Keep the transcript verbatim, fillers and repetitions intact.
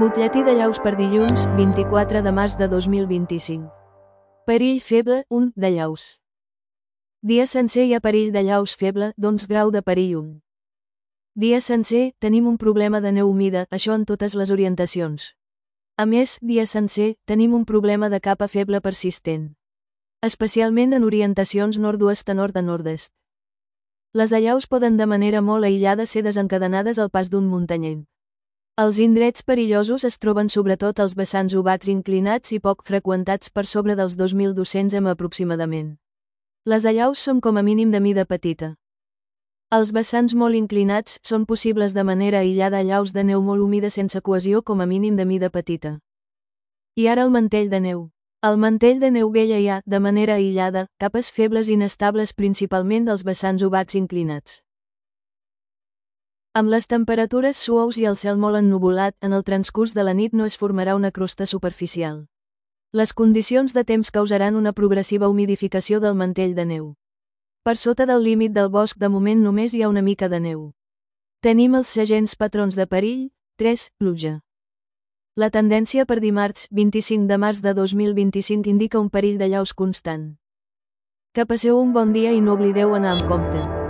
Butlletí de llaus per dilluns, vint-i-quatre de març de dos mil vint-i-cinc. Perill feble, un, de llaus. Dia sencer hi ha perill de llaus feble, doncs grau de perill un. Dia sencer, tenim un problema de neu humida, això en totes les orientacions. A més, dia sencer, tenim un problema de capa feble persistent. Especialment en orientacions nord-oest a nord a nord-est. Les allaus poden de manera molt aïllada ser desencadenades al pas d'un muntanyenc. Els indrets perillosos es troben sobretot als vessants ovats inclinats i poc freqüentats per sobre dels dos mil dos-cents metres aproximadament. Les allaus són com a mínim de mida petita. Els vessants molt inclinats són possibles de manera aïllada allaus de neu molt humida sense cohesió com a mínim de mida petita. I ara el mantell de neu. Al mantell de neu vella hi ha, de manera aïllada, capes febles inestables principalment dels vessants ovats inclinats. Amb les temperatures suaus i el cel molt ennuvolat, en el transcurs de la nit no es formarà una crosta superficial. Les condicions de temps causaran una progressiva humidificació del mantell de neu. Per sota del límit del bosc de moment només hi ha una mica de neu. Tenim els segents patrons de perill. tres. Pluja. La tendència per dimarts, vint-i-cinc de març de dos mil vint-i-cinc indica un perill de llaus constant. Que passeu un bon dia i no oblideu anar amb compte.